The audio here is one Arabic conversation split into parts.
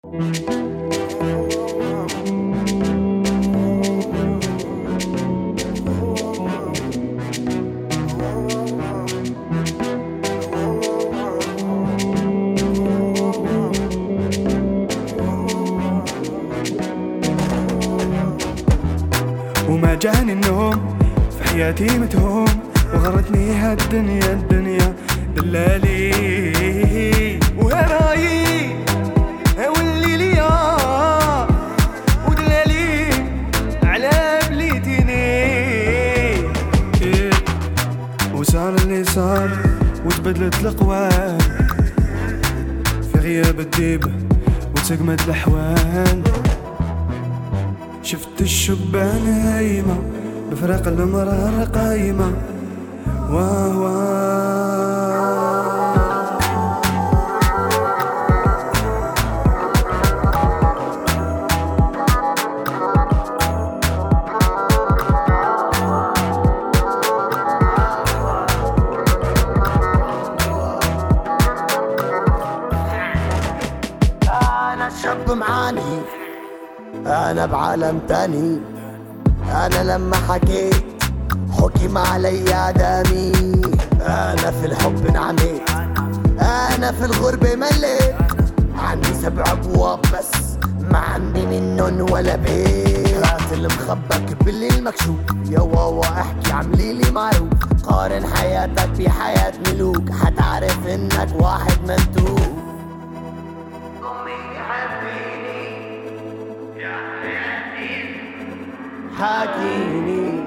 وما جاني النوم في حياتي متهوم، وغرتني هالدنيا دلالي وهراي واللي ليا ودلالي على بليتيني. وصار اللي صار وتبدلت الأقوال في غياب الديب وتسقمت الأحوال. شفت الشبان هايمة بفراق المرار قايمة أنا شاب معاني، أنا بعالم تاني. أنا لما حكيت حكم علي دمي. أنا في الحب انعميت، أنا في الغربة مليت. عندي 7 أبواب بس ما عندي منن ولا بيت. هات المخبك بالليل مكشوف، يا واوا احكي عمليلي معروف. قارن حياتك بحياة ملوك حتعرف انك واحد مندوب. حاكيني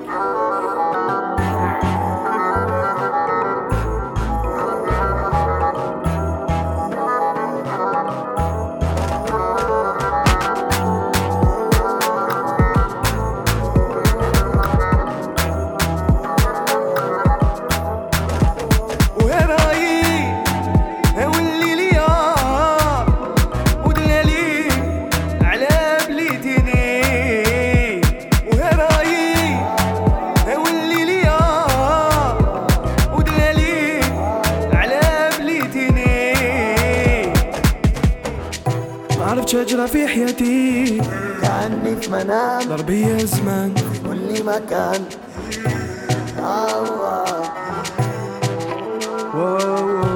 عرفت شجرة في حياتي كأني في منام ضربية زمان في كل مكان. واو